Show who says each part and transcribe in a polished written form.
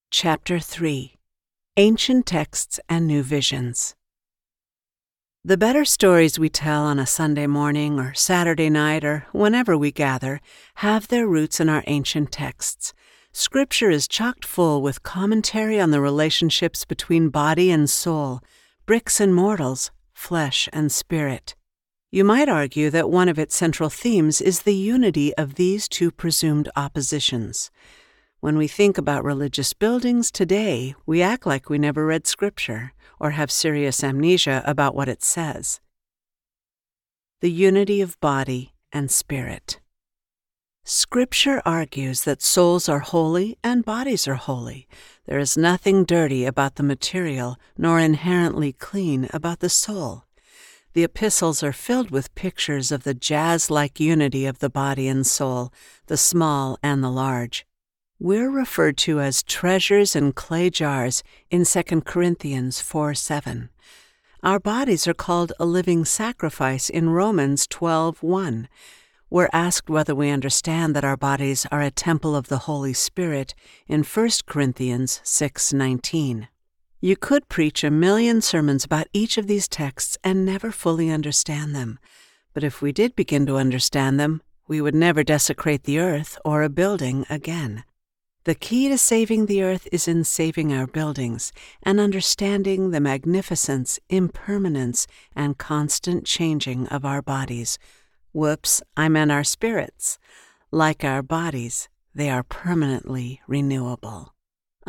Speaker 1: Chapter 3 Ancient Texts and New Visions. The better stories we tell on a Sunday morning or Saturday night or whenever we gather have their roots in our ancient texts. Scripture is chock full with commentary on the relationships between body and soul, bricks and mortals, flesh and spirit. You might argue that one of its central themes is the unity of these two presumed oppositions. When we think about religious buildings today, we act like we never read Scripture or have serious amnesia about what it says. The unity of body and spirit. Scripture argues that souls are holy and bodies are holy. There is nothing dirty about the material, nor inherently clean about the soul. The epistles are filled with pictures of the jazz-like unity of the body and soul, the small and the large. We're referred to as treasures in clay jars in 2 Corinthians 4:7. Our bodies are called a living sacrifice in Romans 12:1. We're asked whether we understand that our bodies are a temple of the Holy Spirit in 1 Corinthians 6:19. You could preach a million sermons about each of these texts and never fully understand them. But if we did begin to understand them, we would never desecrate the earth or a building again. The key to saving the earth is in saving our buildings and understanding the magnificence, impermanence, and constant changing of our bodies. Whoops, I meant our spirits. Like our bodies, they are permanently renewable.